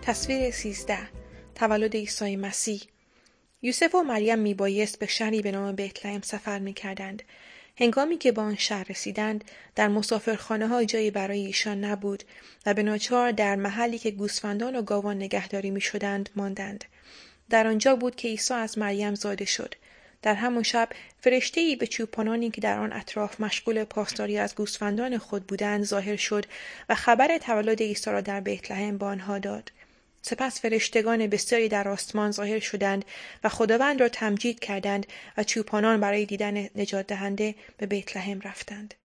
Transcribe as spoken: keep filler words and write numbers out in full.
تصویر سیزده تولد عیسی مسیح. یوسف و مریم میبایست به شهری به نام بتلهم سفر میکردند. هنگامی که به آن شهر رسیدند، در مسافرخانه ها جایی برای ایشان نبود و به ناچار در محلی که گوسفندان و گاوان نگهداری میشدند ماندند. در آنجا بود که عیسی از مریم زاده شد. در همان شب فرشته‌ای به چوپانانی که در آن اطراف مشغول پاسداری از گوسفندان خود بودند ظاهر شد و خبر تولد عیسی را در بتلهم به آنها داد. سپس فرشتگان بسیاری در آسمان ظاهر شدند و خداوند را تمجید کردند و چوپانان برای دیدن نجات دهنده به بتلهم رفتند.